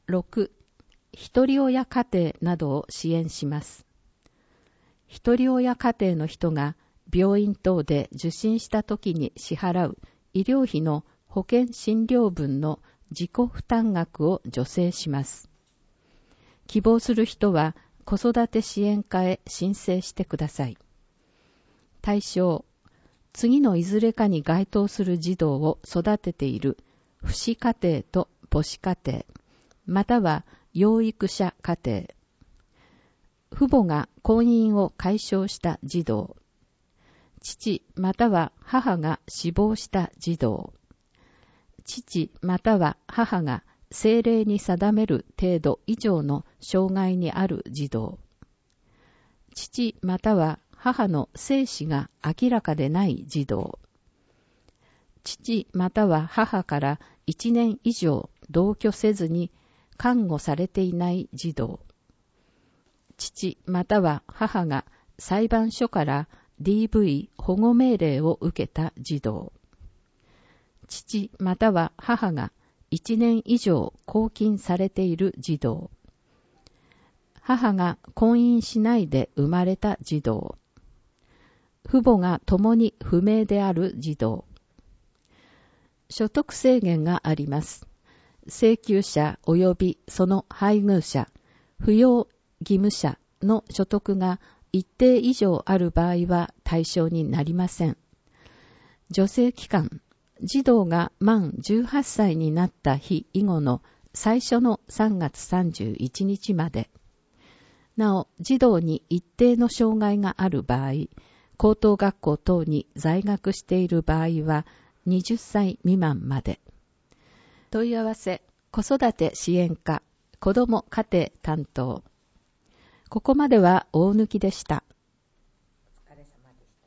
6、一人親家庭などを支援します。一人親家庭の人が病院等で受診したときに支払う医療費の保険診療分の自己負担額を助成します。希望する人は子育て支援課へ申請してください。対象、次のいずれかに該当する児童を育てている父子家庭と母子家庭、または養育者家庭、父母が婚姻を解消した児童、父または母が死亡した児童、父または母が政令に定める程度以上の障害にある児童、父または母の生死が明らかでない児童、父または母から1年以上同居せずに看護されていない児童、父または母が裁判所から DV 保護命令を受けた児童、父または母が1年以上拘禁されている児童、母が婚姻しないで生まれた児童、父母が共に不明である児童。所得制限があります。請求者及びその配偶者、扶養義務者の所得が一定以上ある場合は対象になりません。助成期間、児童が満18歳になった日以後の最初の3月31日まで。なお、児童に一定の障害がある場合、高等学校等に在学している場合は20歳未満まで。問い合わせ、子育て支援課、子ども家庭担当。ここまでは大貫でした。お疲れ様でした。